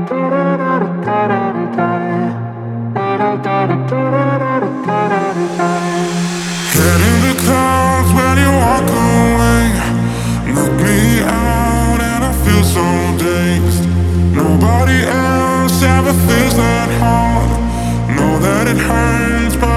Head in the clouds when you walk away. Knock me out and I feel so dazed. Nobody else ever feels that hard. Know that it hurts, but